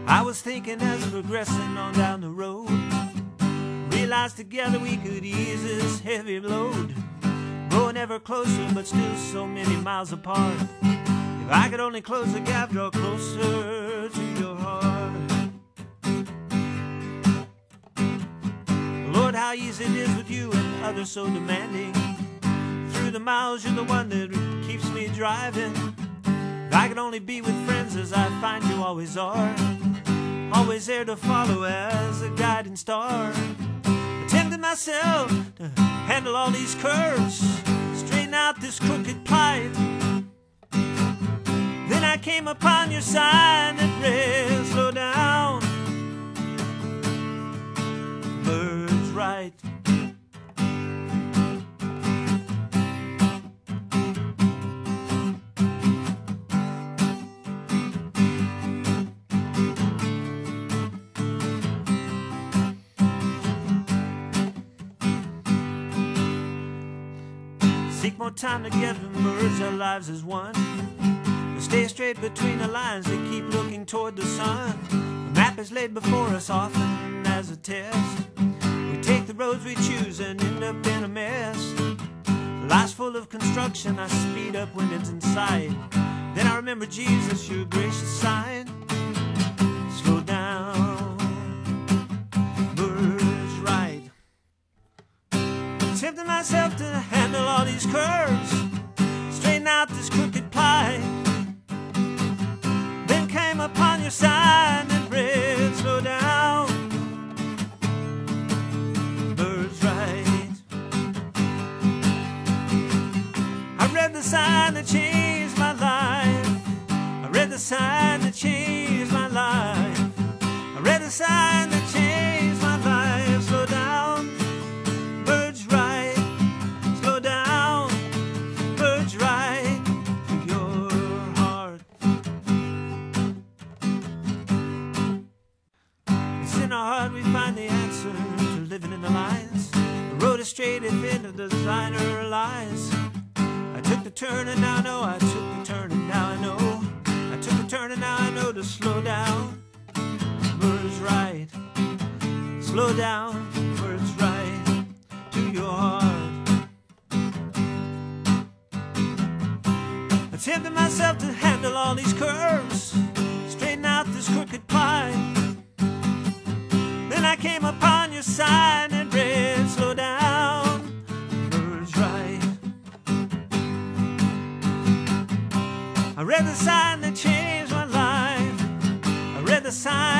I was thinking as progressing on down the road, realized together we could ease this heavy load, growing ever closer but still so many miles apart. If I could only close the gap, draw closer to your heart. Lord, how easy it is with you and others so demanding. Through the miles, you're the one that keeps me driving. If I could only be with friends as I find you always are, always there to follow as a guiding star. Tempting myself to handle all these curves, straighten out this crooked plight. Then I came upon your sign that read, slow down, birds right. Seek more time together, merge our lives as one. We'll stay straight between the lines that keep looking toward the sun. The map is laid before us often as a test. We take the roads we choose and end up in a mess. Life's full of construction, I speed up when it's in sight. Then I remember Jesus, your gracious sign. Slow down, birds right. Tempting myself to handle all these curves, straighten out this crooked plight. Then came upon your sign that read, slow down, birds right. I read the sign that changed my life. I read the sign that changed my life. I read the sign that changed my life. Slow down, birds right. Slow down, birds right to your heart. It's in our heart we find the answer to living in the lines. The road is straight if in the designer lies. I took the turn and now I know. I took the turn and now I know. I took the turn and now I know to slow down, birds right. Slow down, birds right to your heart. I tempted myself to handle all these curves, straighten out this crooked plight. Then I came upon your sign and read, slow down, birds right. I read the sign that changed my life. I read the sign